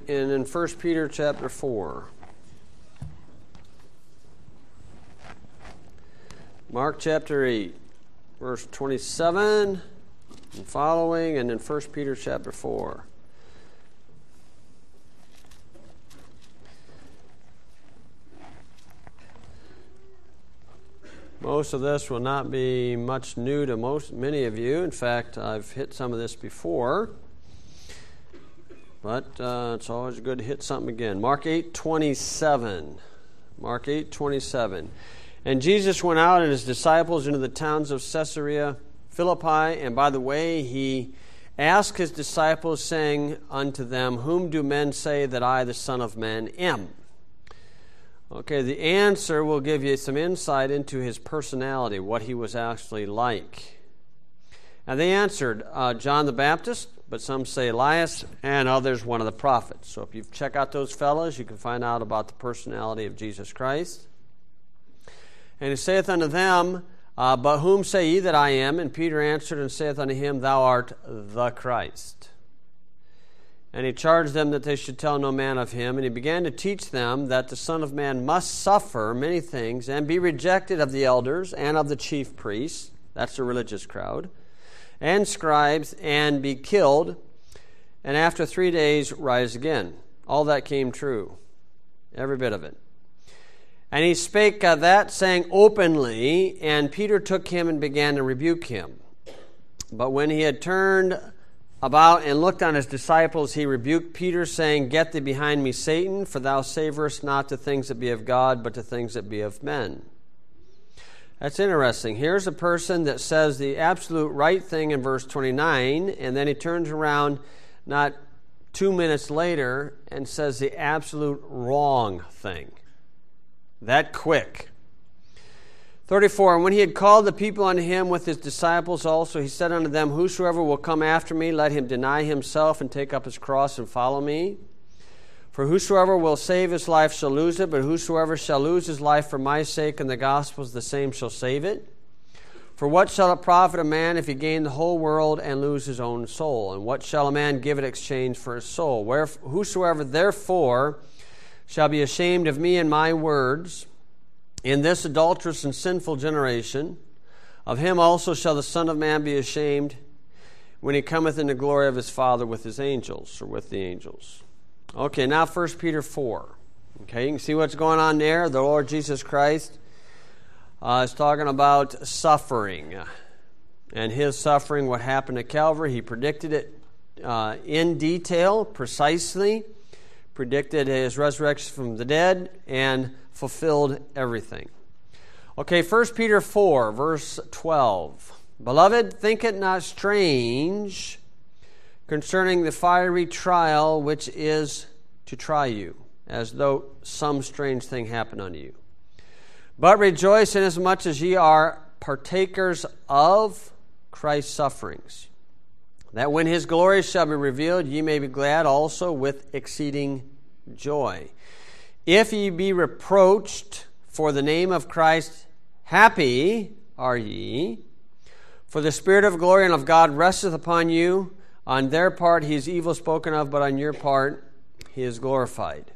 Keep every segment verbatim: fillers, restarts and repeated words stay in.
and in First Peter chapter four. Mark chapter eight, verse twenty-seven and following, and in First Peter chapter four. Most of this will not be much new to most many of you. In fact, I've hit some of this before. But uh, it's always good to hit something again. Mark eight twenty-seven. Mark eight twenty-seven. And Jesus went out and his disciples into the towns of Caesarea Philippi. And by the way, he asked his disciples, saying unto them, Whom do men say that I, the Son of Man, am? Okay, the answer will give you some insight into his personality, what he was actually like. And they answered, uh, John the Baptist, but some say Elias, and others one of the prophets. So if you check out those fellows, you can find out about the personality of Jesus Christ. And he saith unto them, uh, But whom say ye that I am? And Peter answered and saith unto him, Thou art the Christ. And he charged them that they should tell no man of him. And he began to teach them that the Son of Man must suffer many things, and be rejected of the elders and of the chief priests, that's the religious crowd, and scribes, and be killed, and after three days rise again. All that came true, every bit of it. And he spake uh, that, saying openly, and Peter took him and began to rebuke him. But when he had turned about and looked on his disciples, he rebuked Peter, saying, Get thee behind me, Satan, for thou savorest not the things that be of God, but the things that be of men. That's interesting. Here's a person that says the absolute right thing in verse twenty-nine, and then he turns around not two minutes later and says the absolute wrong thing. That quick. thirty-four, And when he had called the people unto him with his disciples also, he said unto them, Whosoever will come after me, let him deny himself and take up his cross and follow me. For whosoever will save his life shall lose it, but whosoever shall lose his life for my sake and the gospel's, the same shall save it. For what shall it profit a man if he gain the whole world and lose his own soul? And what shall a man give in exchange for his soul? Wheref- whosoever therefore shall be ashamed of me and my words in this adulterous and sinful generation, of him also shall the Son of Man be ashamed when he cometh in the glory of his Father with his angels, or with the angels. Okay, now First Peter four. Okay, you can see what's going on there. The Lord Jesus Christ uh, is talking about suffering. And his suffering, what happened at Calvary, he predicted it uh, in detail, precisely, predicted his resurrection from the dead, and fulfilled everything. Okay, First Peter four, verse twelve. Beloved, think it not strange concerning the fiery trial which is to try you, as though some strange thing happened unto you. But rejoice inasmuch as ye are partakers of Christ's sufferings, that when his glory shall be revealed, ye may be glad also with exceeding joy. If ye be reproached for the name of Christ, happy are ye, for the Spirit of glory and of God resteth upon you. On their part he is evil spoken of, but on your part he is glorified.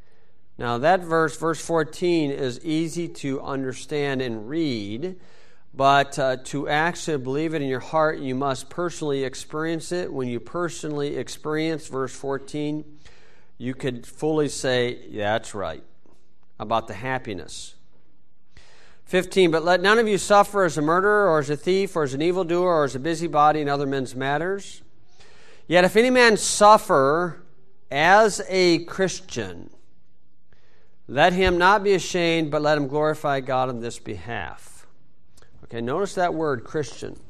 Now that verse, verse fourteen, is easy to understand and read, but uh, to actually believe it in your heart, you must personally experience it. When you personally experience verse fourteen, you could fully say, yeah, that's right, about the happiness. fifteen, But let none of you suffer as a murderer, or as a thief, or as an evildoer, or as a busybody in other men's matters. Yet if any man suffer as a Christian, let him not be ashamed, but let him glorify God on this behalf. Okay, notice that word, Christian.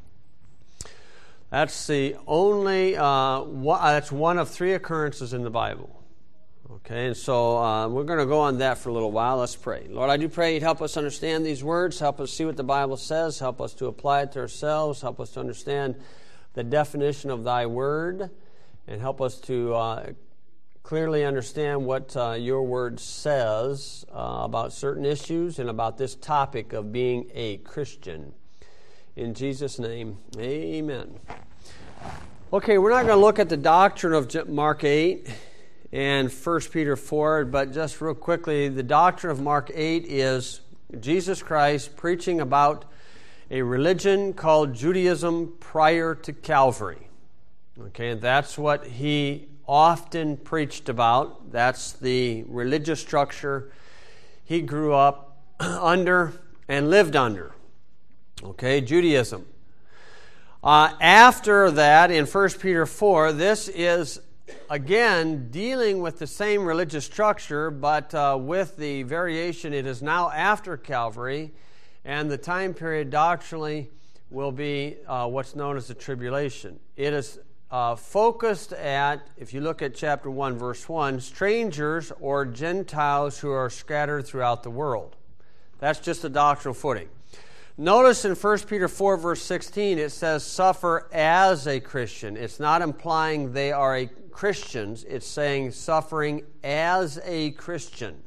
That's the only, uh, one, that's one of three occurrences in the Bible. Okay, and so uh, we're going to go on that for a little while. Let's pray. Lord, I do pray you'd help us understand these words, help us see what the Bible says, help us to apply it to ourselves, help us to understand the definition of thy word, and help us to uh, clearly understand what uh, your word says uh, about certain issues and about this topic of being a Christian. In Jesus' name, amen. Okay, we're not going to look at the doctrine of Mark eight and First Peter four, but just real quickly, the doctrine of Mark eight is Jesus Christ preaching about a religion called Judaism prior to Calvary. Okay, and that's what he often preached about. That's the religious structure he grew up under and lived under. Okay, Judaism. Uh, after that, in First Peter four, this is, again, dealing with the same religious structure, but uh, with the variation, it is now after Calvary, and the time period doctrinally will be uh, what's known as the tribulation. It is uh, focused at, if you look at chapter one, verse one, strangers or Gentiles who are scattered throughout the world. That's just a doctrinal footing. Notice in First Peter four, verse sixteen, it says, suffer as a Christian. It's not implying they are a Christians. It's saying suffering as a Christian.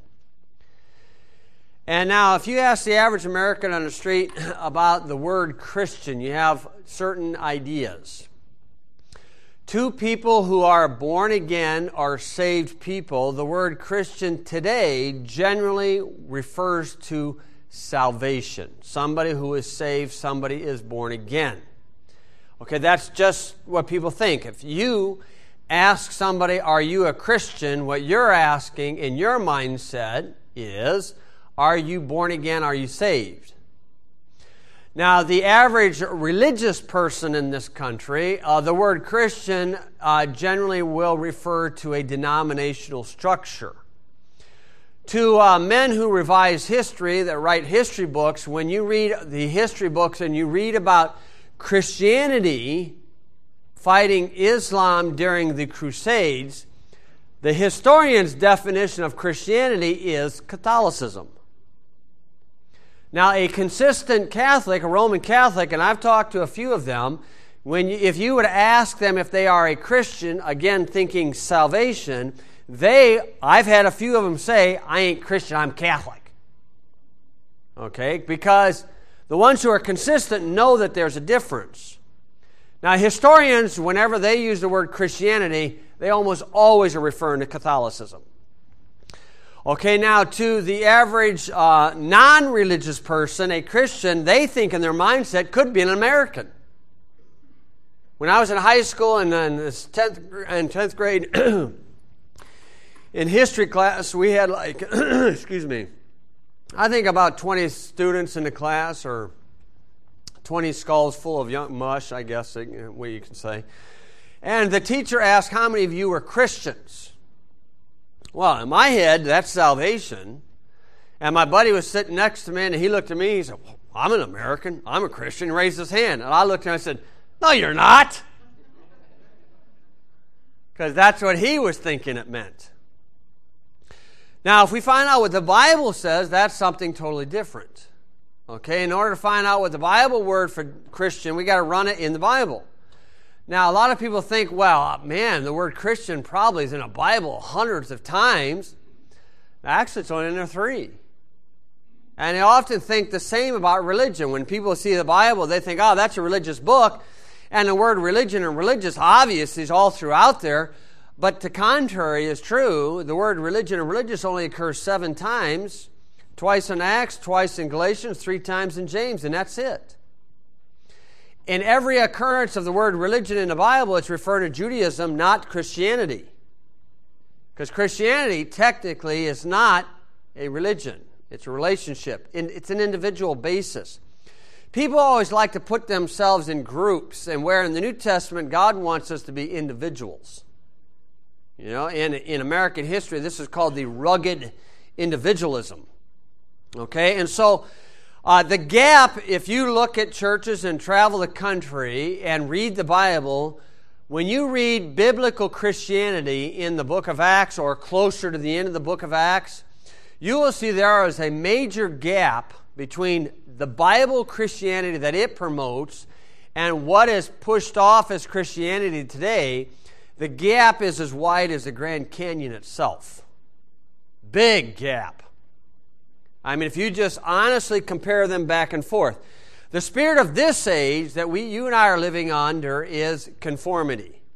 And now, if you ask the average American on the street about the word Christian, you have certain ideas. To people who are born again or saved people, the word Christian today generally refers to salvation. Somebody who is saved, somebody is born again. Okay, that's just what people think. If you ask somebody, are you a Christian? What you're asking in your mindset is, are you born again? Are you saved? Now, the average religious person in this country, uh, the word Christian uh, generally will refer to a denominational structure. To uh, men who revise history, that write history books, when you read the history books and you read about Christianity fighting Islam during the Crusades, the historian's definition of Christianity is Catholicism. Now, a consistent Catholic, a Roman Catholic, and I've talked to a few of them, when you, if you would ask them if they are a Christian, again thinking salvation, they, I've had a few of them say, I ain't Christian, I'm Catholic. Okay? Because the ones who are consistent know that there's a difference. Now, historians, whenever they use the word Christianity, they almost always are referring to Catholicism. Okay, now to the average uh, non-religious person, a Christian, they think in their mindset could be an American. When I was in high school and in tenth, in tenth grade, in history class, we had like, excuse me, I think about twenty students in the class, or twenty skulls full of young mush, I guess, what you can say. And the teacher asked, how many of you are Christians? Well, in my head, that's salvation. And my buddy was sitting next to me, and he looked at me, he said, well, I'm an American, I'm a Christian, he raised his hand. And I looked at him and I said, no, you're not. Because that's what he was thinking it meant. Now, if we find out what the Bible says, that's something totally different. Okay, in order to find out what the Bible word for Christian, we got to run it in the Bible. Now, a lot of people think, well, man, the word Christian probably is in the Bible hundreds of times. Actually, it's only in there three. And they often think the same about religion. When people see the Bible, they think, oh, that's a religious book. And the word religion and religious, obviously, is all throughout there. But the contrary is true. The word religion and religious only occurs seven times. Twice in Acts, twice in Galatians, three times in James, and that's it. In every occurrence of the word religion in the Bible, it's referring to Judaism, not Christianity. Because Christianity technically is not a religion. It's a relationship. It's an individual basis. People always like to put themselves in groups, and where in the New Testament, God wants us to be individuals. You know, in, in American history, this is called the rugged individualism. Okay, and so uh, the gap, if you look at churches and travel the country and read the Bible, when you read biblical Christianity in the book of Acts or closer to the end of the book of Acts, you will see there is a major gap between the Bible Christianity that it promotes and what is pushed off as Christianity today. The gap is as wide as the Grand Canyon itself. Big gap. I mean, if you just honestly compare them back and forth. The spirit of this age that we, you and I are living under is conformity.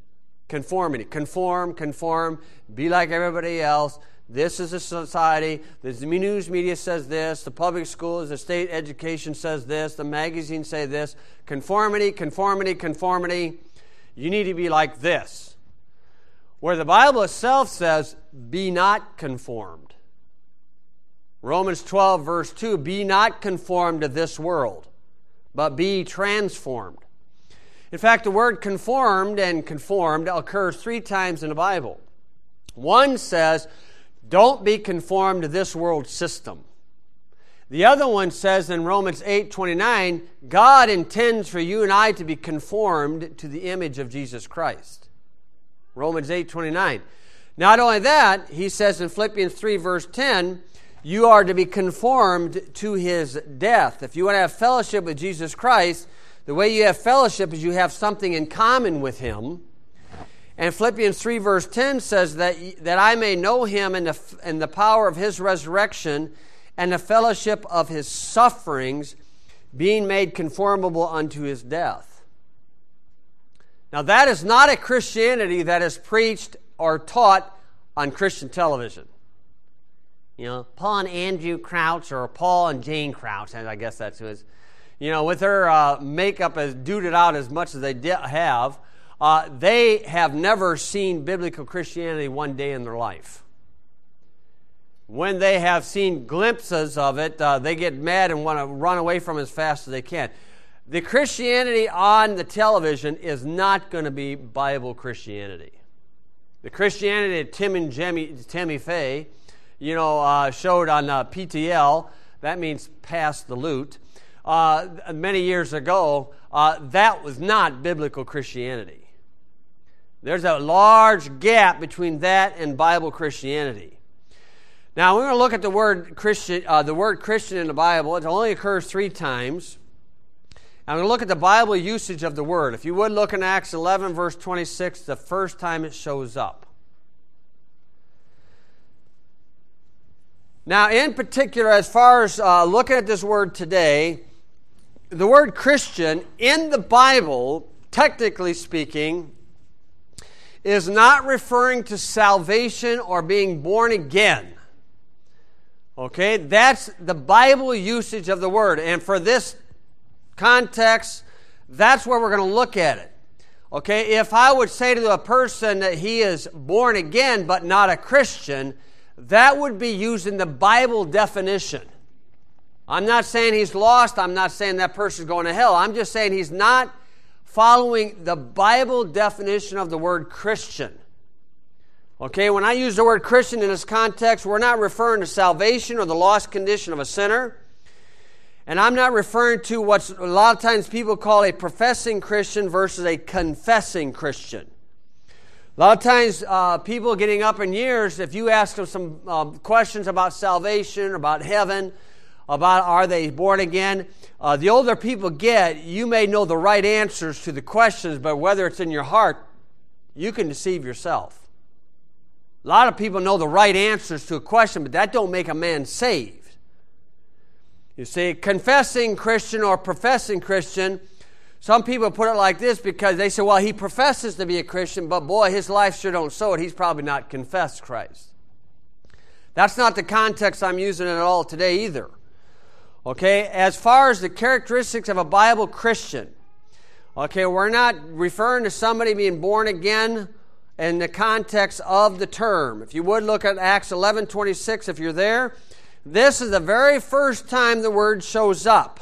Conformity. Conform, conform, be like everybody else. This is a society. The news media says this. The public schools, the state education says this. The magazines say this. Conformity, conformity, conformity. You need to be like this. Where the Bible itself says, be not conformed. Romans twelve, verse two, be not conformed to this world, but be transformed. In fact, the word conformed and conformed occurs three times in the Bible. One says, don't be conformed to this world system. The other one says in Romans eight twenty-nine, God intends for you and I to be conformed to the image of Jesus Christ. Romans eight twenty-nine. Not only that, he says in Philippians three, verse ten, you are to be conformed to his death. If you want to have fellowship with Jesus Christ, the way you have fellowship is you have something in common with him. And Philippians three, verse ten says that, that I may know him in the, in the power of his resurrection and the fellowship of his sufferings, being made conformable unto his death. Now that is not a Christianity that is preached or taught on Christian television. You know, Paul and Andrew Crouch, or Paul and Jane Crouch, I guess that's who it is. You know, with their uh, makeup as duded out as much as they have, Uh, they have never seen biblical Christianity one day in their life. When they have seen glimpses of it, uh, they get mad and want to run away from it as fast as they can. The Christianity on the television is not going to be Bible Christianity. The Christianity that Tim and Jimmy, Tammy Faye, you know, uh, showed on uh, P T L, that means pass the loot, uh, many years ago, uh, that was not biblical Christianity. There's a large gap between that and Bible Christianity. Now, we're going to look at the word Christian. Uh, the word Christian in the Bible. It only occurs three times. I'm going to look at the Bible usage of the word. If you would look in Acts eleven, verse twenty-six, the first time it shows up. Now, in particular, as far as uh, looking at this word today, the word Christian in the Bible, technically speaking, is not referring to salvation or being born again. Okay, that's the Bible usage of the word. And for this context, that's where we're going to look at it. Okay, if I would say to a person that he is born again but not a Christian, that would be using the Bible definition. I'm not saying he's lost. I'm not saying that person's going to hell. I'm just saying he's not following the Bible definition of the word Christian. Okay, when I use the word Christian in this context, we're not referring to salvation or the lost condition of a sinner. And I'm not referring to what a lot of times people call a professing Christian versus a confessing Christian. A lot of times uh, people getting up in years, if you ask them some uh, questions about salvation, about heaven, about are they born again, uh, the older people get, you may know the right answers to the questions, but whether it's in your heart, you can deceive yourself. A lot of people know the right answers to a question, but that don't make a man saved. You see, confessing Christian or professing Christian, some people put it like this because they say, well, he professes to be a Christian, but boy, his life sure don't show it. He's probably not confessed Christ. That's not the context I'm using at all today either. Okay, as far as the characteristics of a Bible Christian, okay, we're not referring to somebody being born again in the context of the term. If you would look at Acts eleven twenty-six, if you're there, this is the very first time the word shows up.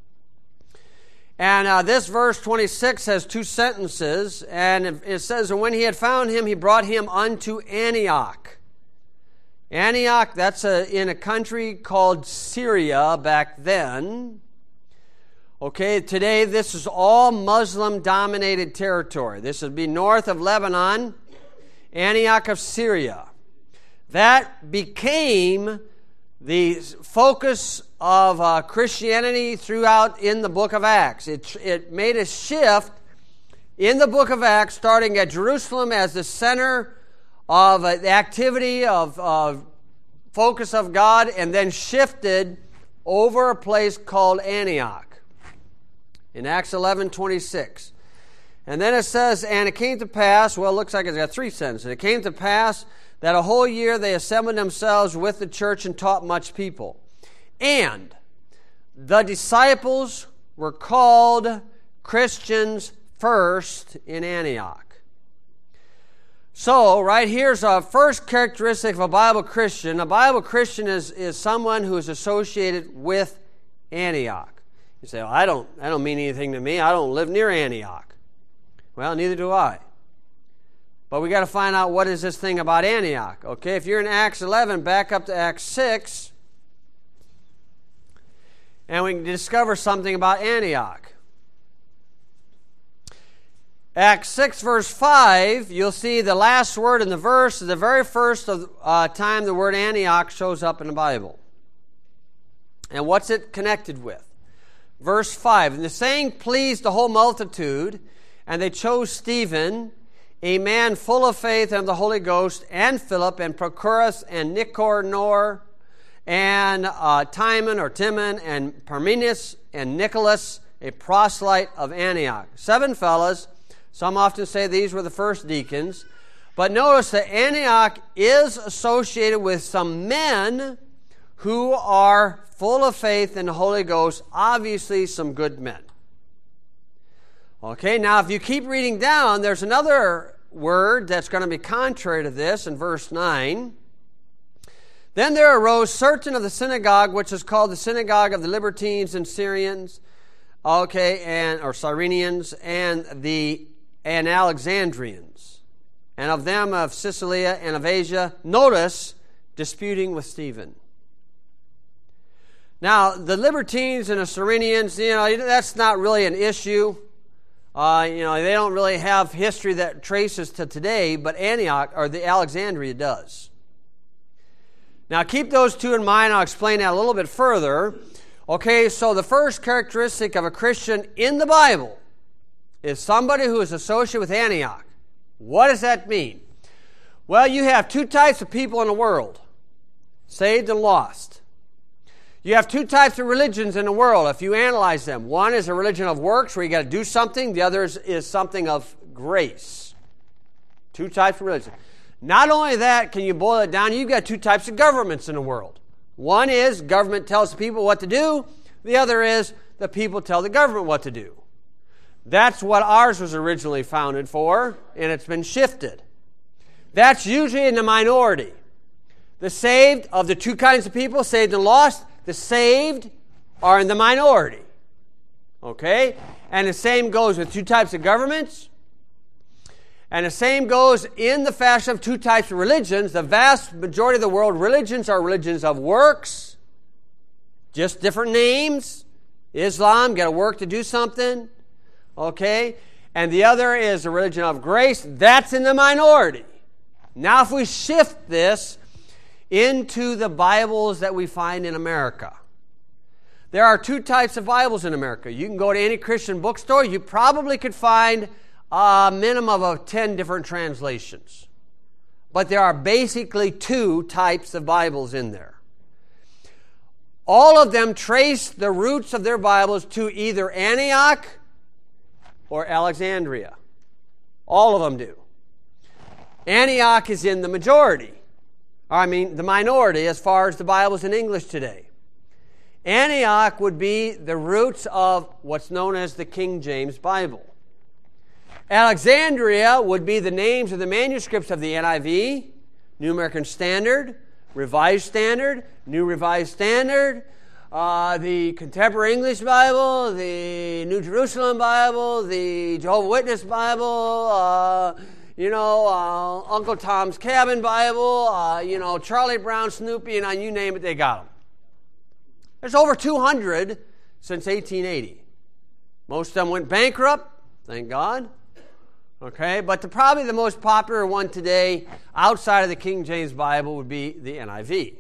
And uh, this verse twenty-six has two sentences, and it says, and when he had found him, he brought him unto Antioch. Antioch, that's a, in a country called Syria back then. Okay, today this is all Muslim-dominated territory. This would be north of Lebanon, Antioch of Syria. That became the focus of uh, Christianity throughout in the book of Acts. It, it made a shift in the book of Acts, starting at Jerusalem as the center of uh, the activity of uh, focus of God, and then shifted over a place called Antioch in Acts eleven twenty-six. And then it says, and it came to pass, well, it looks like it's got three sentences. It came to pass that a whole year they assembled themselves with the church and taught much people. And the disciples were called Christians first in Antioch. So, right here's a first characteristic of a Bible Christian. A Bible Christian is, is someone who is associated with Antioch. You say, well, I don't, I don't mean anything to me. I don't live near Antioch. Well, neither do I. But we got to find out what is this thing about Antioch. Okay, if you're in Acts eleven, back up to Acts six, and we can discover something about Antioch. Acts six, verse five, you'll see the last word in the verse is the very first of, uh, time the word Antioch shows up in the Bible. And what's it connected with? Verse five, and the saying pleased the whole multitude, and they chose Stephen, a man full of faith and of the Holy Ghost, and Philip, and Prochorus, and Nicanor, and uh, Timon, or Timon, and Parmenas, and Nicholas, a proselyte of Antioch. Seven fellas. Some often say these were the first deacons. But notice that Antioch is associated with some men who are full of faith in the Holy Ghost, obviously some good men. Okay, now if you keep reading down, there's another word that's going to be contrary to this in verse nine. Then there arose certain of the synagogue, which is called the synagogue of the Libertines and Syrians, okay, and or Cyrenians, and the and Alexandrians, and of them of Cilicia and of Asia, notice, disputing with Stephen. Now, the Libertines and the Cyrenians, you know, that's not really an issue. Uh, you know, they don't really have history that traces to today, but Antioch, or the Alexandria, does. Now, keep those two in mind. I'll explain that a little bit further. Okay, so the first characteristic of a Christian in the Bible is somebody who is associated with Antioch. What does that mean? Well, you have two types of people in the world, saved and lost. You have two types of religions in the world if you analyze them. One is a religion of works where you got to do something. The other is, is something of grace. Two types of religion. Not only that, can you boil it down, you've got two types of governments in the world. One is government tells the people what to do. The other is the people tell the government what to do. That's what ours was originally founded for, and it's been shifted. That's usually in the minority. The saved, of the two kinds of people, saved and lost, the saved are in the minority. Okay? And the same goes with two types of governments. And the same goes in the fashion of two types of religions. The vast majority of the world religions are religions of works. Just different names. Islam, got to work to do something. Okay? And the other is a religion of grace. That's in the minority. Now if we shift this into the Bibles that we find in America. There are two types of Bibles in America. You can go to any Christian bookstore. You probably could find a minimum of ten different translations. But there are basically two types of Bibles in there. All of them trace the roots of their Bibles to either Antioch or Alexandria. All of them do. Antioch is in the majority. I mean, the minority as far as the Bibles in English today. Antioch would be the roots of what's known as the King James Bible. Alexandria would be the names of the manuscripts of the N I V, New American Standard, Revised Standard, New Revised Standard, uh, the Contemporary English Bible, the New Jerusalem Bible, the Jehovah's Witness Bible, uh, you know, uh, Uncle Tom's Cabin Bible, uh, you know, Charlie Brown, Snoopy, and uh, you name it, they got them. There's over two hundred since eighteen eighty. Most of them went bankrupt, thank God. Okay, but the, probably the most popular one today outside of the King James Bible would be the N I V.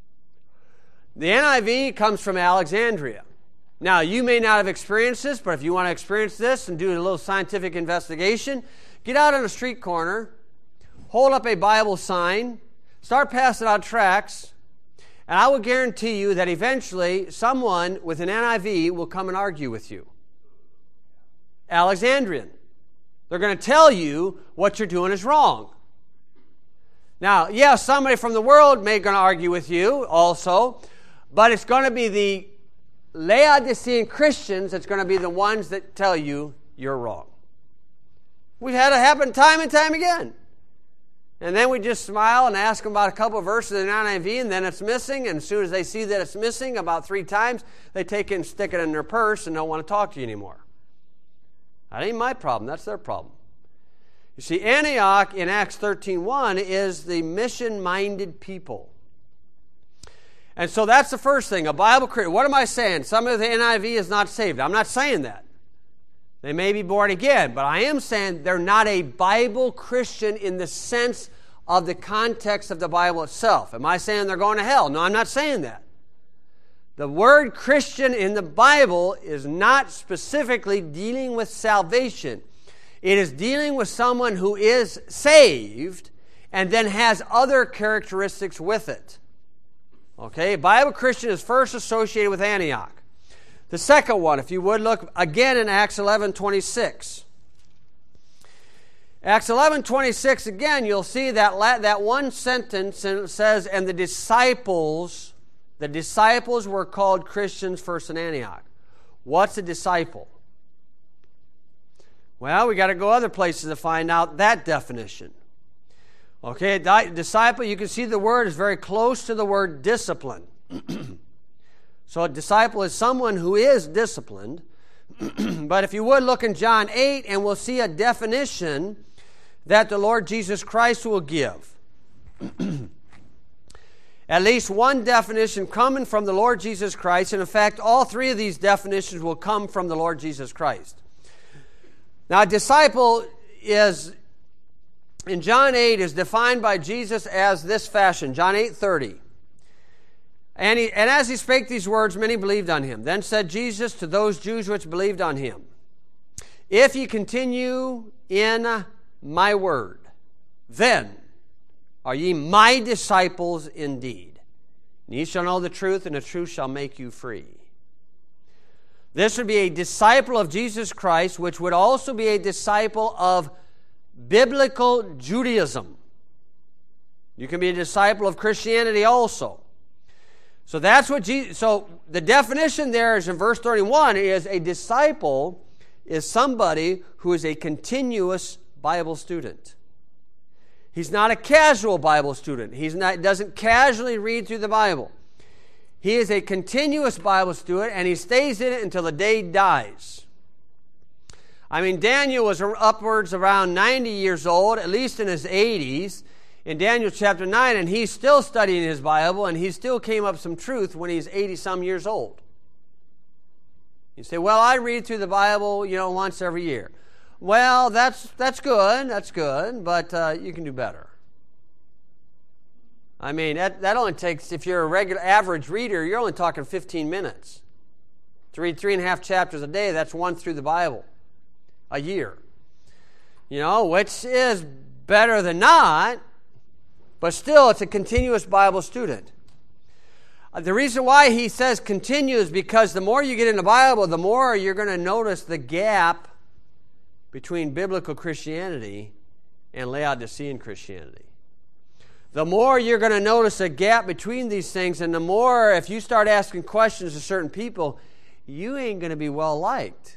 The N I V comes from Alexandria. Now, you may not have experienced this, but if you want to experience this and do a little scientific investigation, get out on a street corner, hold up a Bible sign, start passing out tracts, and I will guarantee you that eventually someone with an N I V will come and argue with you. Alexandrian. They're going to tell you what you're doing is wrong. Now, yeah, somebody from the world may going to argue with you also, but it's going to be the Laodicean Christians that's going to be the ones that tell you you're wrong. We've had it happen time and time again. And then we just smile and ask them about a couple of verses in the N I V, and then it's missing, and as soon as they see that it's missing about three times, they take it and stick it in their purse and don't want to talk to you anymore. That ain't my problem. That's their problem. You see, Antioch in Acts thirteen one is the mission-minded people. And so that's the first thing. A Bible Christian. What am I saying? Some of the N I V is not saved. I'm not saying that. They may be born again, but I am saying they're not a Bible Christian in the sense of the context of the Bible itself. Am I saying they're going to hell? No, I'm not saying that. The word Christian in the Bible is not specifically dealing with salvation. It is dealing with someone who is saved and then has other characteristics with it. Okay, Bible Christian is first associated with Antioch. The second one, if you would, look again in Acts eleven twenty-six. Acts eleven twenty-six, again, you'll see that, la- that one sentence, and it says, and the disciples, the disciples were called Christians first in Antioch. What's a disciple? Well, we got to go other places to find out that definition. Okay, a di- disciple, you can see the word is very close to the word discipline. So a disciple is someone who is disciplined. But if you would look in John eight, and we'll see a definition that the Lord Jesus Christ will give. At least one definition coming from the Lord Jesus Christ. And in fact, all three of these definitions will come from the Lord Jesus Christ. Now, a disciple is, in John eight, is defined by Jesus as this fashion. John eight thirty. And, he, and as he spake these words, many believed on him. Then said Jesus to those Jews which believed on him, if ye continue in my word, then are ye my disciples indeed. And ye shall know the truth, and the truth shall make you free. This would be a disciple of Jesus Christ, which would also be a disciple of biblical Judaism. You can be a disciple of Christianity also. So that's what Jesus, so the definition there is in verse thirty-one is a disciple is somebody who is a continuous Bible student. He's not a casual Bible student. He's not doesn't casually read through the Bible. He is a continuous Bible student, and he stays in it until the day he dies. I mean, Daniel was upwards around ninety years old, at least in his eighties. In Daniel chapter nine, and he's still studying his Bible, and he still came up some truth when he's eighty-some years old. You say, well, I read through the Bible, you know, once every year. Well, that's that's good, that's good, but uh, you can do better. I mean, that, that only takes, if you're a regular average reader, you're only talking fifteen minutes. To read three and a half chapters a day, that's one through the Bible a year. You know, which is better than not. But still, it's a continuous Bible student. The reason why he says continue is because the more you get in the Bible, the more you're going to notice the gap between biblical Christianity and Laodicean Christianity. The more you're going to notice a gap between these things, and the more, if you start asking questions to certain people, you ain't going to be well liked.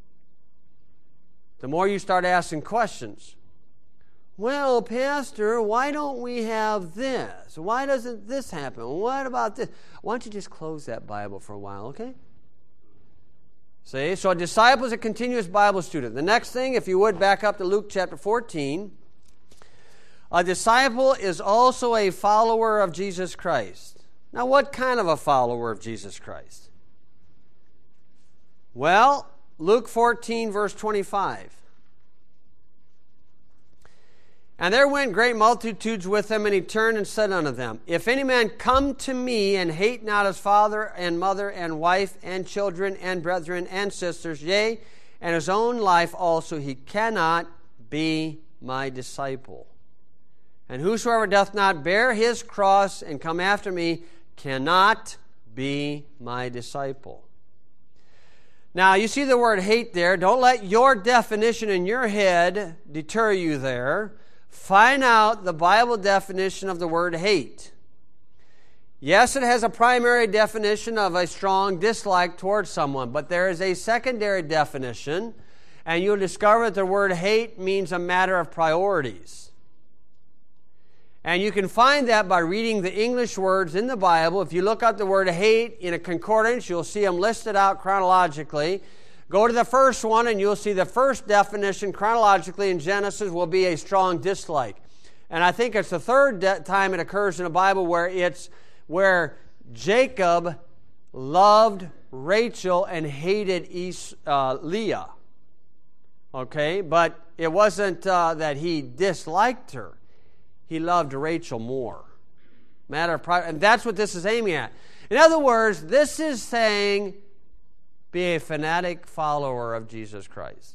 The more you start asking questions. Well, Pastor, why don't we have this? Why doesn't this happen? What about this? Why don't you just close that Bible for a while, okay? See, so a disciple is a continuous Bible student. The next thing, if you would, back up to Luke chapter fourteen. A disciple is also a follower of Jesus Christ. Now, what kind of a follower of Jesus Christ? Well, Luke fourteen, verse twenty-five. And there went great multitudes with him, and he turned and said unto them, if any man come to me and hate not his father and mother and wife and children and brethren and sisters, yea, and his own life also, he cannot be my disciple. And whosoever doth not bear his cross and come after me cannot be my disciple. Now, you see the word hate there. Don't let your definition in your head deter you there. Find out the Bible definition of the word hate. Yes, it has a primary definition of a strong dislike towards someone, but there is a secondary definition, and you'll discover that the word hate means a matter of priorities. And you can find that by reading the English words in the Bible. If you look up the word hate in a concordance, you'll see them listed out chronologically. Go to the first one and you'll see the first definition chronologically in Genesis will be a strong dislike. And I think it's the third de- time it occurs in the Bible where it's where Jacob loved Rachel and hated Es- uh, Leah. Okay, but it wasn't uh, that he disliked her. He loved Rachel more. Matter of pride. And that's what this is aiming at. In other words, this is saying, be a fanatic follower of Jesus Christ.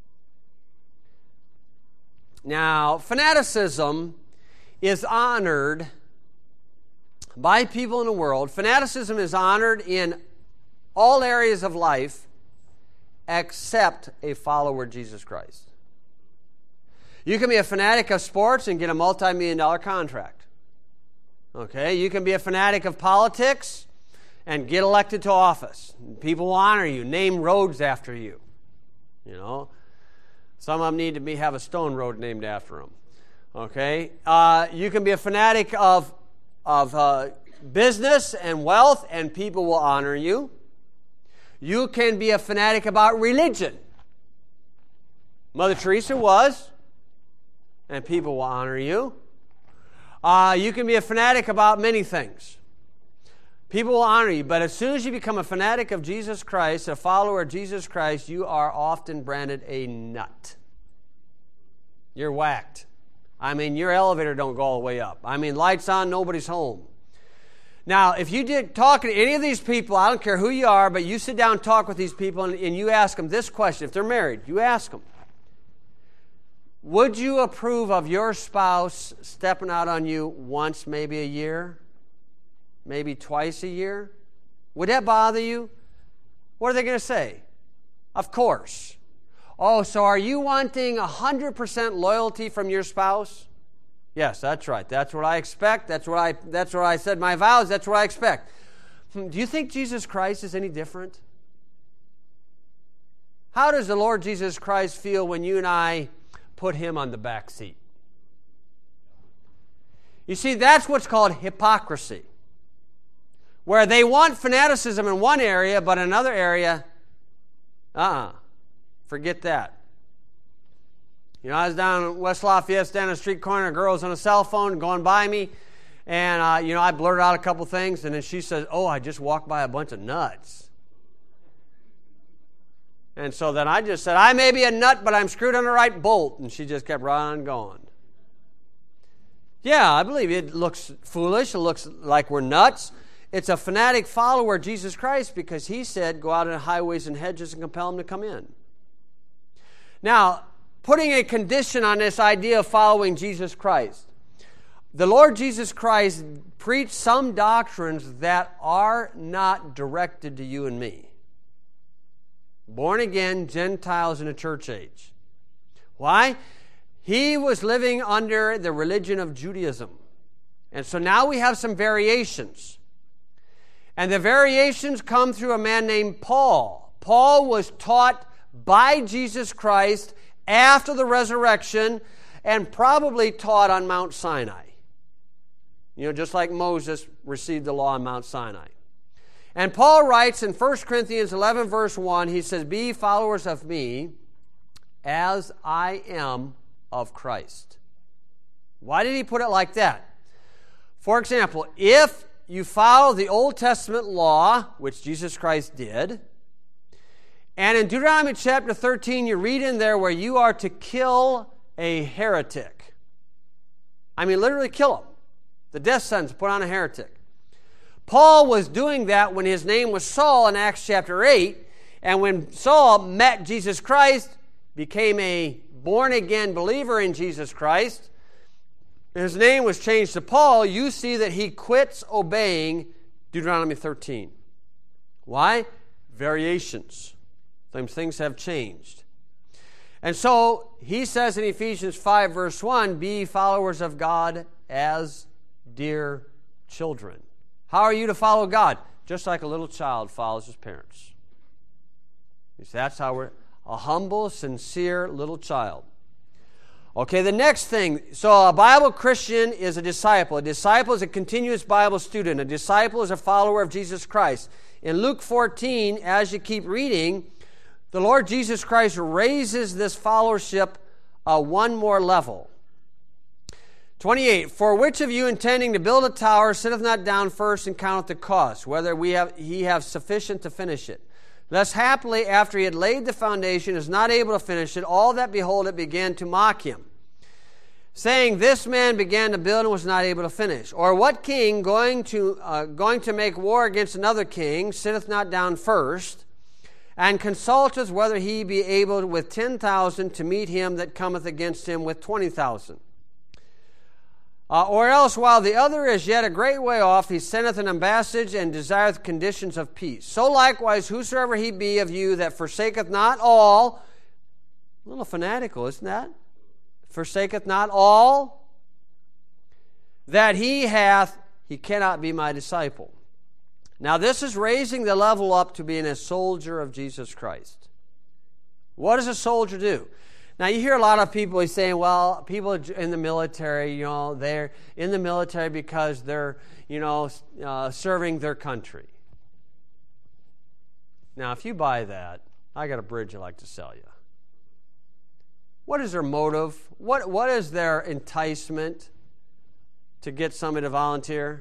Now, fanaticism is honored by people in the world. Fanaticism is honored in all areas of life except a follower of Jesus Christ. You can be a fanatic of sports and get a multi-million dollar contract. Okay, you can be a fanatic of politics and get elected to office. People will honor you, name roads after you. You know, some of them need to be have a stone road named after them. Okay, uh, you can be a fanatic of of uh, business and wealth, and people will honor you. You can be a fanatic about religion. Mother Teresa was. And people will honor you. Uh, you can be a fanatic about many things. People will honor you. But as soon as you become a fanatic of Jesus Christ, a follower of Jesus Christ, you are often branded a nut. You're whacked. I mean, your elevator don't go all the way up. I mean, lights on, nobody's home. Now, if you did talk to any of these people, I don't care who you are, but you sit down and talk with these people and, and you ask them this question. If they're married, you ask them, would you approve of your spouse stepping out on you once, maybe a year? Maybe twice a year? Would that bother you? What are they going to say? Of course. Oh, so are you wanting one hundred percent loyalty from your spouse? Yes, that's right. That's what I expect. That's what I, that's what I said my vows. That's what I expect. Do you think Jesus Christ is any different? How does the Lord Jesus Christ feel when you and I put him on the back seat? You see, that's what's called hypocrisy. Where they want fanaticism in one area, but in another area, uh-uh, forget that. You know, I was down in West Lafayette, down on the street corner, a girl was on a cell phone going by me, and, uh, you know, I blurted out a couple things, and then she says, oh, I just walked by a bunch of nuts. And so then I just said, I may be a nut, but I'm screwed on the right bolt. And she just kept right on going. Yeah, I believe it looks foolish. It looks like we're nuts. It's a fanatic follower of Jesus Christ because he said, go out in highways and hedges and compel them to come in. Now, putting a condition on this idea of following Jesus Christ. The Lord Jesus Christ preached some doctrines that are not directed to you and me. Born again Gentiles in the church age. Why? He was living under the religion of Judaism. And so now we have some variations. And the variations come through a man named Paul. Paul was taught by Jesus Christ after the resurrection and probably taught on Mount Sinai. You know, just like Moses received the law on Mount Sinai. And Paul writes in First Corinthians eleven, verse one, he says, be followers of me as I am of Christ. Why did he put it like that? For example, if you follow the Old Testament law, which Jesus Christ did, and in Deuteronomy chapter thirteen, you read in there where you are to kill a heretic. I mean, literally kill him. The death sentence put on a heretic. Paul was doing that when his name was Saul in Acts chapter eight, and when Saul met Jesus Christ, became a born-again believer in Jesus Christ, his name was changed to Paul, you see that he quits obeying Deuteronomy thirteen. Why? Variations. Those things have changed. And so he says in Ephesians five, verse one, be followers of God as dear children. How are you to follow God? Just like a little child follows his parents. That's how we're a humble, sincere little child. Okay, the next thing. So a Bible Christian is a disciple. A disciple is a continuous Bible student. A disciple is a follower of Jesus Christ. In Luke fourteen, as you keep reading, the Lord Jesus Christ raises this followership uh, one more level. twenty-eight, for which of you intending to build a tower sitteth not down first and counteth the cost, whether we have, he have sufficient to finish it? Thus happily, after he had laid the foundation, is not able to finish it, all that behold it began to mock him, saying, this man began to build and was not able to finish. Or what king going to, uh, going to make war against another king sitteth not down first, and consulteth whether he be able with ten thousand to meet him that cometh against him with twenty thousand? Uh, or else, while the other is yet a great way off, he sendeth an ambassage and desireth conditions of peace. So likewise, whosoever he be of you that forsaketh not all, a little fanatical, isn't that? Forsaketh not all that he hath, he cannot be my disciple. Now this is raising the level up to being a soldier of Jesus Christ. What does a soldier do? Now you hear a lot of people saying, well, people in the military, you know, they're in the military because they're, you know, uh, serving their country. Now if you buy that, I got a bridge I'd like to sell you. What is their motive? What What is their enticement to get somebody to volunteer?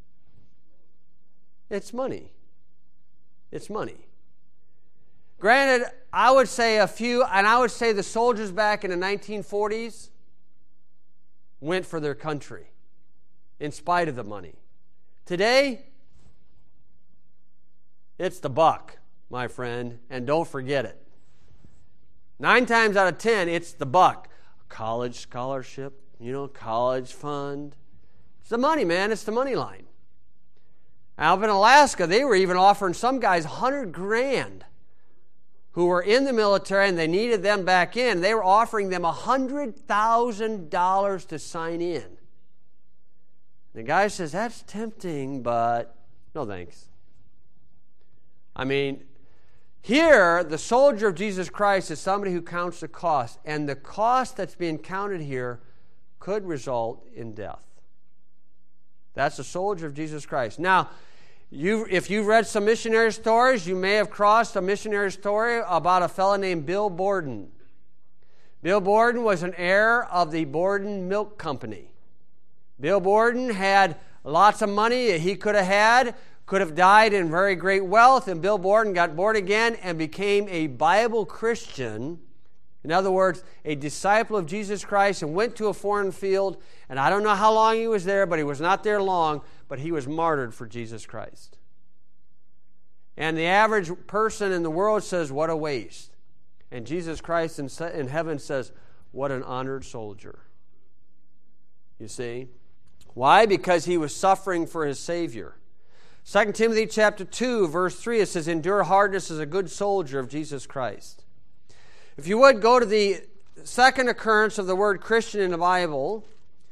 It's money. It's money. Granted, I would say a few, and I would say the soldiers back in the nineteen forties went for their country in spite of the money. Today, it's the buck, my friend, and don't forget it. Nine times out of ten, it's the buck. College scholarship, you know, college fund. It's the money, man. It's the money line. Out in Alaska, they were even offering some guys a hundred grand who were in the military and they needed them back in. They were offering them a hundred thousand dollars to sign in. The guy says, that's tempting, but no thanks. I mean, here, the soldier of Jesus Christ is somebody who counts the cost, and the cost that's being counted here could result in death. That's the soldier of Jesus Christ. Now, you, if you've read some missionary stories, you may have crossed a missionary story about a fellow named Bill Borden. Bill Borden was an heir of the Borden Milk Company. Bill Borden had lots of money that he could have had, could have died in very great wealth, and Bill Borden got born again and became a Bible Christian. In other words, a disciple of Jesus Christ, and went to a foreign field, and I don't know how long he was there, but he was not there long, but he was martyred for Jesus Christ. And the average person in the world says, what a waste. And Jesus Christ in, in heaven says, what an honored soldier. You see? Why? Because he was suffering for his Savior. Second Timothy chapter two, verse three, it says, endure hardness as a good soldier of Jesus Christ. If you would, go to the second occurrence of the word Christian in the Bible,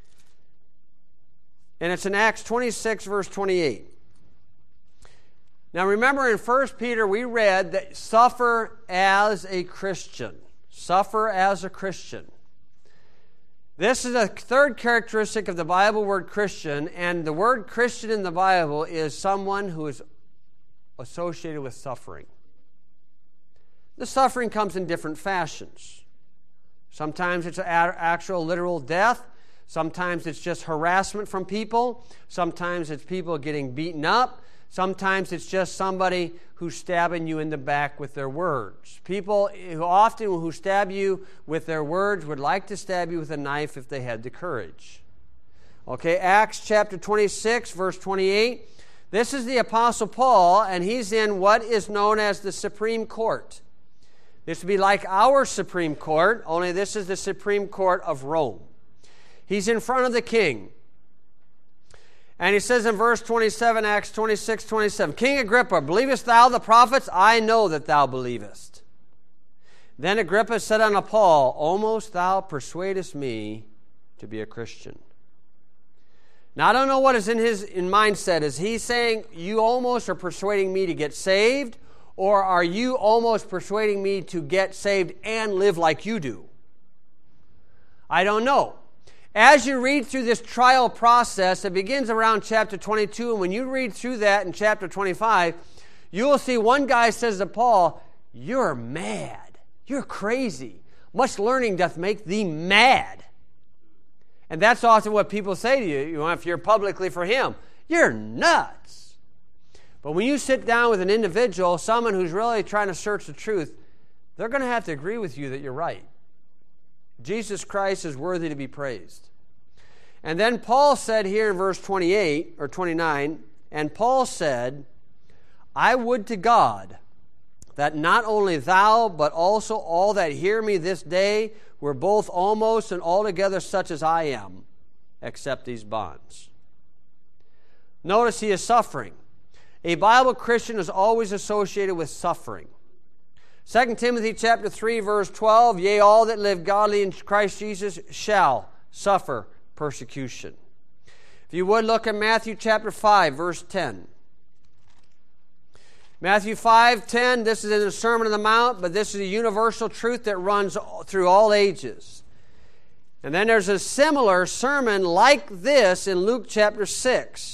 and it's in Acts twenty-six, verse twenty-eight. Now remember in First Peter we read that suffer as a Christian. Suffer as a Christian. This is a third characteristic of the Bible word Christian, and the word Christian in the Bible is someone who is associated with suffering. The suffering comes in different fashions. Sometimes it's actual literal death. Sometimes it's just harassment from people. Sometimes it's people getting beaten up. Sometimes it's just somebody who's stabbing you in the back with their words. People who often who stab you with their words would like to stab you with a knife if they had the courage. Okay, Acts chapter twenty-six, verse twenty-eight. This is the Apostle Paul, and he's in what is known as the Supreme Court. This would be like our Supreme Court, only this is the Supreme Court of Rome. He's in front of the king. And he says in verse twenty-seven, Acts twenty-six, twenty-seven, King Agrippa, believest thou the prophets? I know that thou believest. Then Agrippa said unto Paul, Almost thou persuadest me to be a Christian. Now, I don't know what is in his in mindset. Is he saying, you almost are persuading me to get saved? Or are you almost persuading me to get saved and live like you do? I don't know. As you read through this trial process, it begins around chapter twenty-two, and when you read through that in chapter twenty-five, you will see one guy says to Paul, you're mad. You're crazy. Much learning doth make thee mad. And that's often what people say to you, you know, if you're publicly for him. You're nuts. But when you sit down with an individual, someone who's really trying to search the truth, they're going to have to agree with you that you're right. Jesus Christ is worthy to be praised. And then Paul said here in verse twenty-eight or twenty-nine, and Paul said, I would to God that not only thou, but also all that hear me this day were both almost and altogether such as I am, except these bonds. Notice he is suffering. A Bible Christian is always associated with suffering. Second Timothy chapter three, verse twelve, Yea, all that live godly in Christ Jesus shall suffer persecution. If you would, look at Matthew chapter five, verse ten. Matthew five, ten, this is in the Sermon on the Mount, but this is a universal truth that runs through all ages. And then there's a similar sermon like this in Luke chapter six.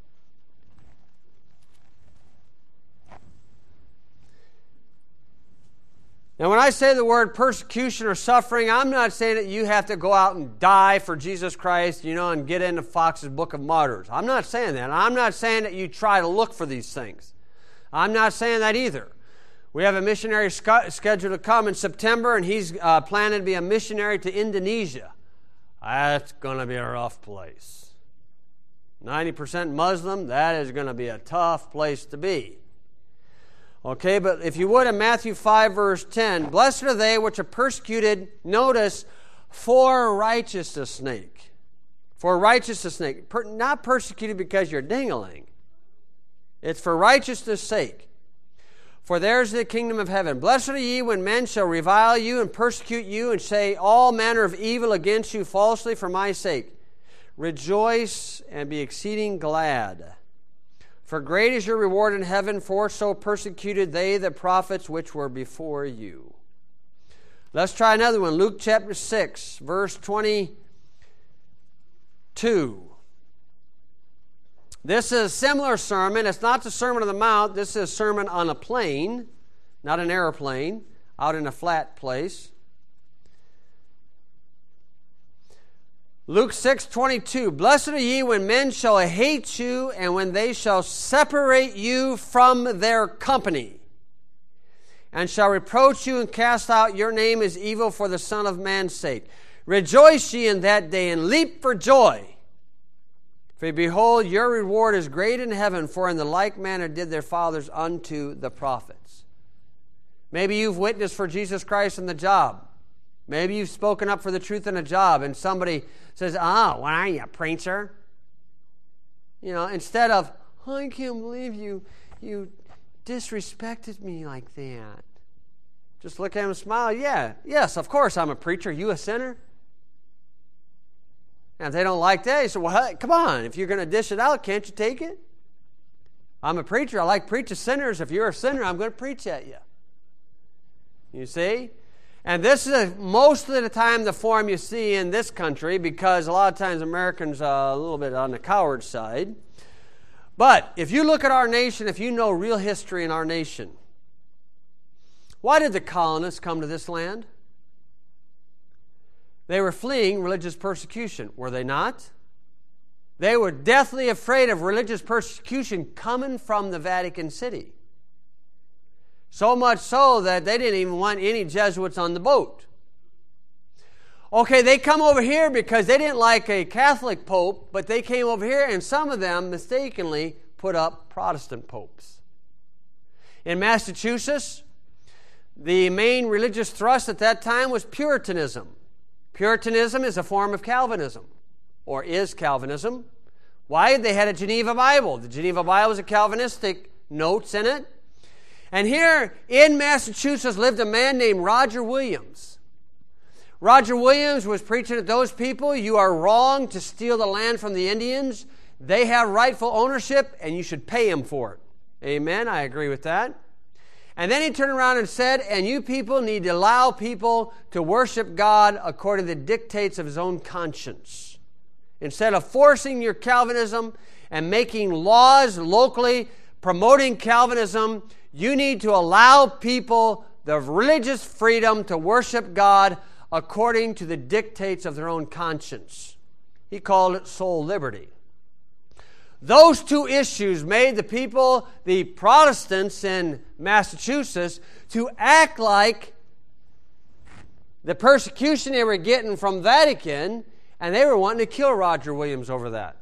Now, when I say the word persecution or suffering, I'm not saying that you have to go out and die for Jesus Christ, you know, and get into Fox's Book of Martyrs. I'm not saying that. I'm not saying that you try to look for these things. I'm not saying that either. We have a missionary sc- scheduled to come in September, and he's uh, planning to be a missionary to Indonesia. That's going to be a rough place. ninety percent Muslim, that is going to be a tough place to be. Okay, but if you would, in Matthew five, verse ten, Blessed are they which are persecuted, notice, for righteousness' sake. For righteousness' sake. Per, not persecuted because you're ding-a-ling. It's for righteousness' sake. For theirs is the kingdom of heaven. Blessed are ye when men shall revile you and persecute you and say all manner of evil against you falsely for my sake. Rejoice and be exceeding glad. For great is your reward in heaven, for so persecuted they the prophets which were before you. Let's try another one. Luke chapter six, verse twenty-two. This is a similar sermon. It's not the Sermon on the Mount. This is a sermon on a plane, not an airplane, out in a flat place. Luke six twenty-two, Blessed are ye when men shall hate you, and when they shall separate you from their company, and shall reproach you and cast out your name as evil for the Son of Man's sake. Rejoice ye in that day, and leap for joy. For behold, your reward is great in heaven, for in the like manner did their fathers unto the prophets. Maybe you've witnessed for Jesus Christ in the job. Maybe you've spoken up for the truth in a job, and somebody says, oh, what are you, a preacher? You know, instead of, oh, I can't believe you, you disrespected me like that. Just look at him and smile. Yeah, yes, of course I'm a preacher. You a sinner? And if they don't like that, you say, well, hey, come on. If you're going to dish it out, can't you take it? I'm a preacher. I like preaching sinners. If you're a sinner, I'm going to preach at you. You see? And this is a, most of the time the form you see in this country, because a lot of times Americans are a little bit on the coward side. But if you look at our nation, if you know real history in our nation, why did the colonists come to this land? They were fleeing religious persecution, were they not? They were deathly afraid of religious persecution coming from the Vatican City. So much so that they didn't even want any Jesuits on the boat. Okay, they come over here because they didn't like a Catholic pope, but they came over here and some of them mistakenly put up Protestant popes. In Massachusetts, the main religious thrust at that time was Puritanism. Puritanism is a form of Calvinism, or is Calvinism. Why? They had a Geneva Bible. The Geneva Bible was a Calvinistic notes in it. And here in Massachusetts lived a man named Roger Williams. Roger Williams was preaching to those people, you are wrong to steal the land from the Indians. They have rightful ownership, and you should pay them for it. Amen, I agree with that. And then he turned around and said, and you people need to allow people to worship God according to the dictates of his own conscience. Instead of forcing your Calvinism and making laws locally promoting Calvinism, you need to allow people the religious freedom to worship God according to the dictates of their own conscience. He called it soul liberty. Those two issues made the people, the Protestants in Massachusetts, to act like the persecution they were getting from Vatican, and they were wanting to kill Roger Williams over that.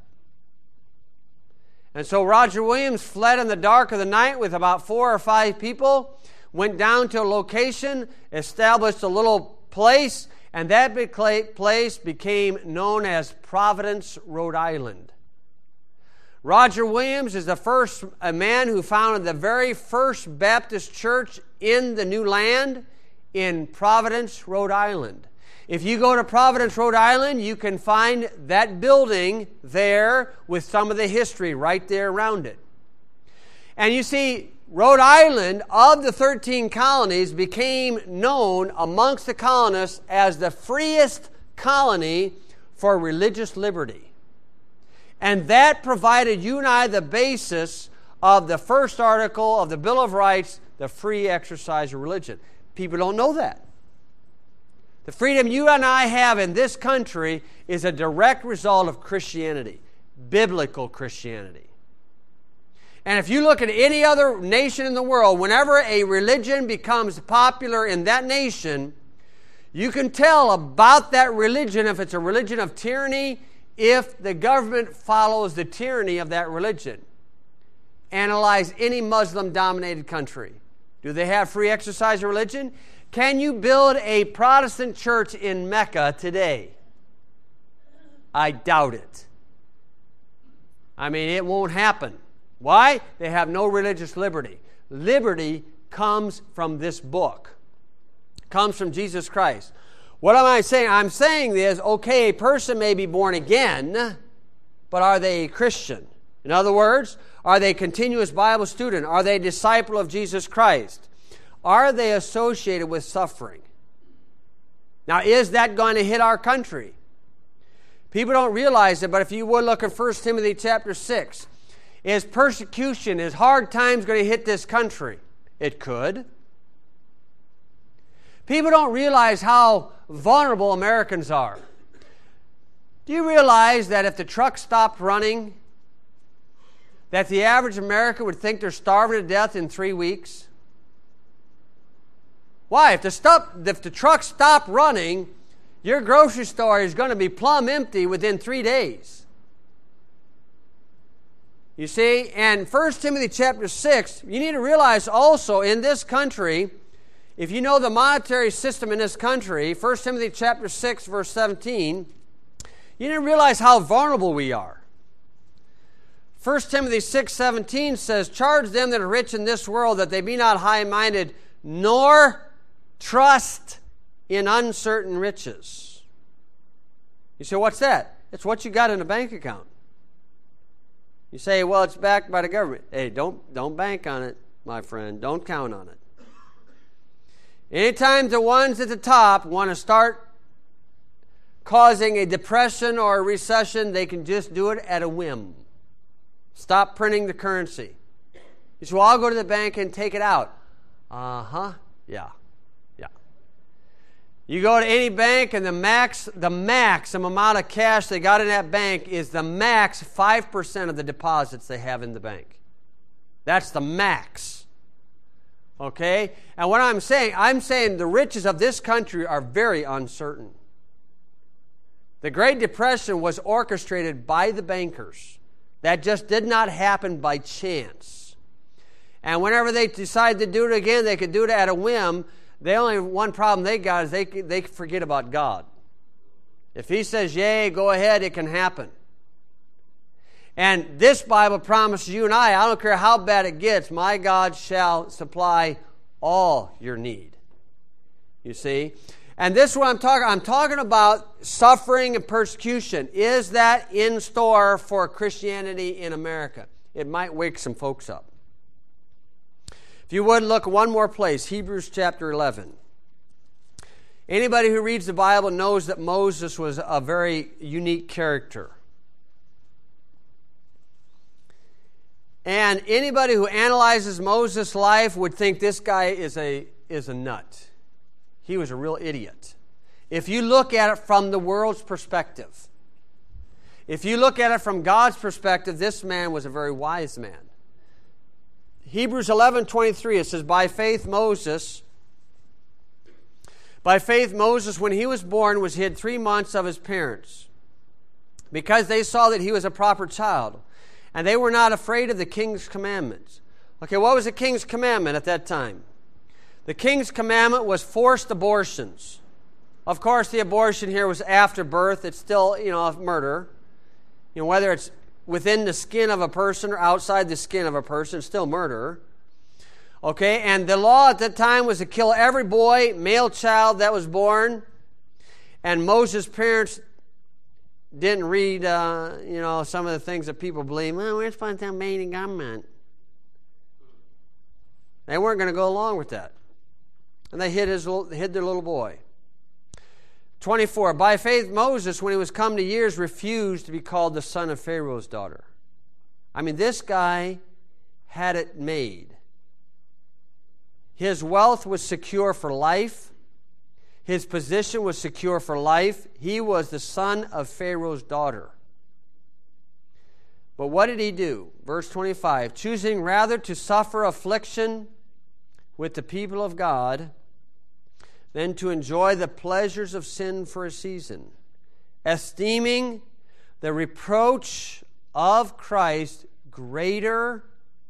And so Roger Williams fled in the dark of the night with about four or five people, went down to a location, established a little place, and that place became known as Providence, Rhode Island. Roger Williams is the first a man who founded the very first Baptist church in the new land in Providence, Rhode Island. If you go to Providence, Rhode Island, you can find that building there with some of the history right there around it. And you see, Rhode Island, of the thirteen colonies, became known amongst the colonists as the freest colony for religious liberty. And that provided you and I the basis of the first article of the Bill of Rights, the free exercise of religion. People don't know that. The freedom you and I have in this country is a direct result of Christianity, biblical Christianity. And if you look at any other nation in the world, whenever a religion becomes popular in that nation, you can tell about that religion if it's a religion of tyranny, if the government follows the tyranny of that religion. Analyze any Muslim-dominated country. Do they have free exercise of religion? Can you build a Protestant church in Mecca today? I doubt it. I mean, it won't happen. Why? They have no religious liberty. Liberty comes from this book. It comes from Jesus Christ. What am I saying? I'm saying this, okay, a person may be born again, but are they a Christian? In other words, are they a continuous Bible student? Are they a disciple of Jesus Christ? Are they associated with suffering? Now, is that going to hit our country? People don't realize it, but if you would look at First Timothy chapter six, is persecution, is hard times going to hit this country? It could. People don't realize how vulnerable Americans are. Do you realize that if the truck stopped running, that the average American would think they're starving to death in three weeks? Why? If the, stuff, if the truck stopped running, your grocery store is going to be plumb empty within three days. You see, and First Timothy chapter six, you need to realize also in this country, if you know the monetary system in this country, First Timothy chapter six, verse seventeen, you need to realize how vulnerable we are. First Timothy six seventeen says, charge them that are rich in this world that they be not high-minded, nor trust in uncertain riches. You say, what's that? It's what you got in a bank account. You say, well, it's backed by the government. Hey, don't, don't bank on it, my friend. Don't count on it. Anytime the ones at the top want to start causing a depression or a recession, they can just do it at a whim. Stop printing the currency. You say, well, I'll go to the bank and take it out. Uh-huh. Yeah. Yeah. You go to any bank and the max, the maximum amount of cash they got in that bank is the max five percent of the deposits they have in the bank. That's the max. Okay? And what I'm saying, I'm saying the riches of this country are very uncertain. The Great Depression was orchestrated by the bankers. That just did not happen by chance. And whenever they decide to do it again, they could do it at a whim. The only one problem they got is they, they forget about God. If He says, yay, go ahead, it can happen. And this Bible promises you and I, I don't care how bad it gets, my God shall supply all your need. You see? And this is what I'm talking I'm talking about suffering and persecution. Is that in store for Christianity in America? It might wake some folks up. If you would, look one more place, Hebrews chapter eleven. Anybody who reads the Bible knows that Moses was a very unique character. And anybody who analyzes Moses' life would think this guy is a, is a nut. He was a real idiot. If you look at it from the world's perspective, if you look at it from God's perspective, this man was a very wise man. Hebrews eleven twenty-three, it says, By faith Moses, by faith Moses, when he was born, was hid three months of his parents, because they saw that he was a proper child, and they were not afraid of the king's commandments. Okay, what was the king's commandment at that time? The king's commandment was forced abortions. Of course, the abortion here was after birth. It's still, you know, murder. You know, whether it's within the skin of a person or outside the skin of a person, it's still murder. Okay, and the law at that time was to kill every boy, male child that was born. And Moses' parents didn't read, uh, you know, some of the things that people believe. Well, we're supposed to obey the government. They weren't going to go along with that. And they hid, his, hid their little boy. twenty-four, by faith Moses, when he was come to years, refused to be called the son of Pharaoh's daughter. I mean, this guy had it made. His wealth was secure for life. His position was secure for life. He was the son of Pharaoh's daughter. But what did he do? Verse twenty-five, choosing rather to suffer affliction with the people of God than to enjoy the pleasures of sin for a season, esteeming the reproach of Christ greater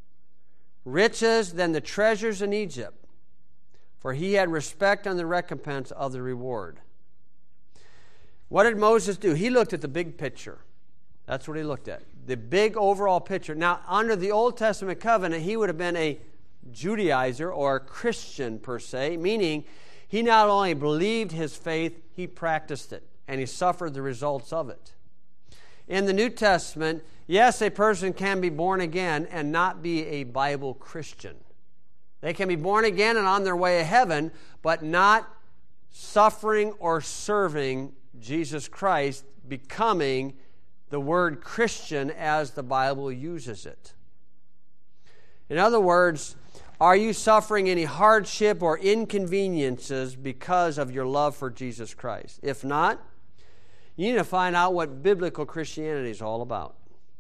riches than the treasures in Egypt, for he had respect on the recompense of the reward. What did Moses do? He looked at the big picture. That's what he looked at, the big overall picture. Now, under the Old Testament covenant, he would have been a Judaizer or a Christian per se, meaning he not only believed his faith, he practiced it, and he suffered the results of it. In the New Testament, yes, a person can be born again and not be a Bible Christian. They can be born again and on their way to heaven, but not suffering or serving Jesus Christ, becoming the word Christian as the Bible uses it. In other words, are you suffering any hardship or inconveniences because of your love for Jesus Christ? If not, you need to find out what biblical Christianity is all about.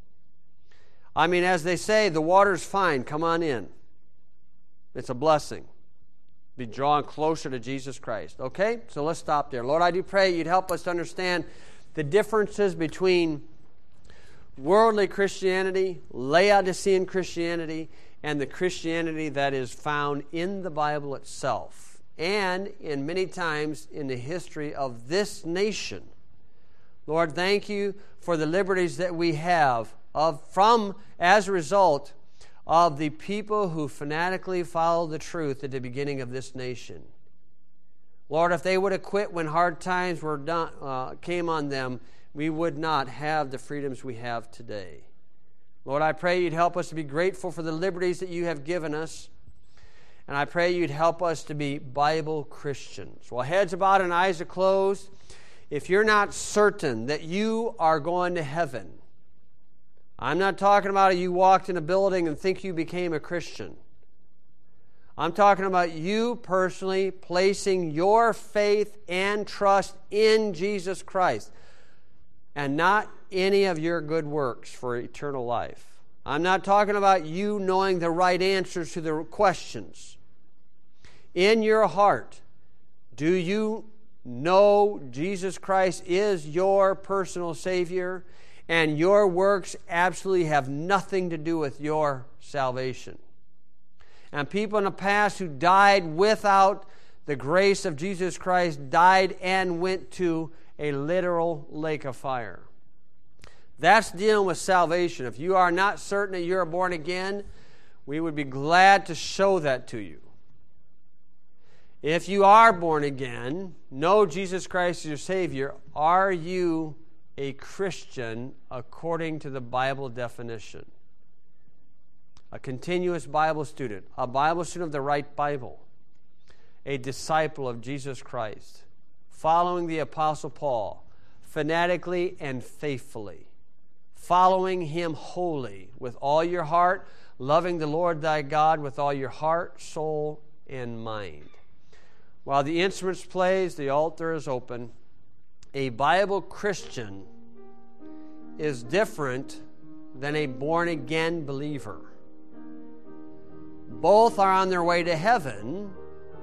I mean, as they say, the water's fine, come on in. It's a blessing. Be drawn closer to Jesus Christ. Okay? So let's stop there. Lord, I do pray you'd help us to understand the differences between worldly Christianity, Laodicean Christianity, and the Christianity that is found in the Bible itself, and in many times in the history of this nation. Lord, thank you for the liberties that we have of from as a result of the people who fanatically follow the truth at the beginning of this nation. Lord, if they would have quit when hard times were done, uh, came on them, we would not have the freedoms we have today. Lord, I pray you'd help us to be grateful for the liberties that you have given us. And I pray you'd help us to be Bible Christians. While heads are bowed and eyes are closed, if you're not certain that you are going to heaven, I'm not talking about you walked in a building and think you became a Christian. I'm talking about you personally placing your faith and trust in Jesus Christ and not any of your good works for eternal life. I'm not talking about you knowing the right answers to the questions. In your heart, do you know Jesus Christ is your personal Savior, and your works absolutely have nothing to do with your salvation? And people in the past who died without the grace of Jesus Christ died and went to a literal lake of fire. That's dealing with salvation. If you are not certain that you're born again, we would be glad to show that to you. If you are born again, know Jesus Christ as your Savior, are you a Christian according to the Bible definition? A continuous Bible student, a Bible student of the right Bible, a disciple of Jesus Christ, following the Apostle Paul, fanatically and faithfully, following him wholly with all your heart, loving the Lord thy God with all your heart, soul, and mind. While the instruments plays, the altar is open. A Bible Christian is different than a born-again believer. Both are on their way to heaven.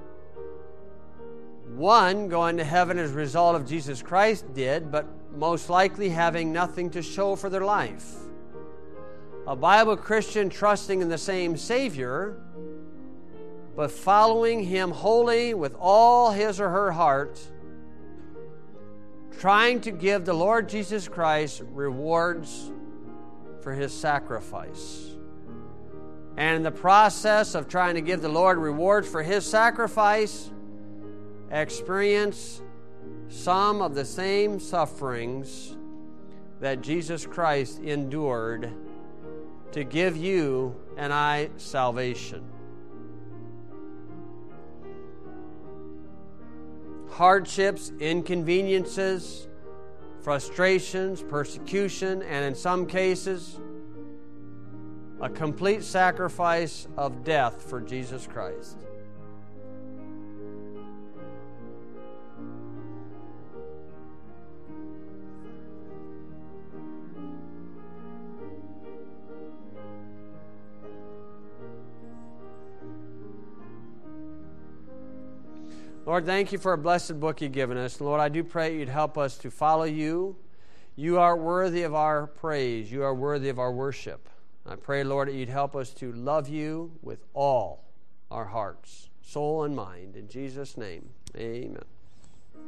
One going to heaven as a result of Jesus Christ did, but most likely having nothing to show for their life. A Bible Christian trusting in the same Savior, but following him wholly with all his or her heart, trying to give the Lord Jesus Christ rewards for his sacrifice. And in the process of trying to give the Lord rewards for his sacrifice, experience some of the same sufferings that Jesus Christ endured to give you and I salvation. Hardships, inconveniences, frustrations, persecution, and in some cases, a complete sacrifice of death for Jesus Christ. Lord, thank you for a blessed book you've given us. Lord, I do pray you'd help us to follow you. You are worthy of our praise. You are worthy of our worship. I pray, Lord, that you'd help us to love you with all our hearts, soul, and mind. In Jesus' name, amen.